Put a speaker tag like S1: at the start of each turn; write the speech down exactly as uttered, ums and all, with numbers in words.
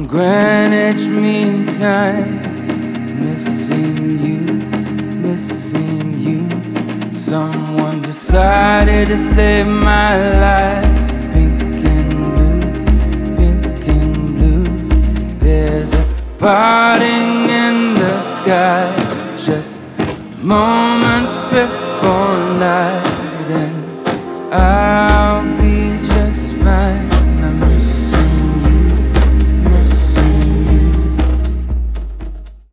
S1: Greenwich Mean Time, missing you, missing you. Someone decided to save my life. Pink and blue, pink and blue. There's a parting in the sky, just moments before night. Then I'll be just fine.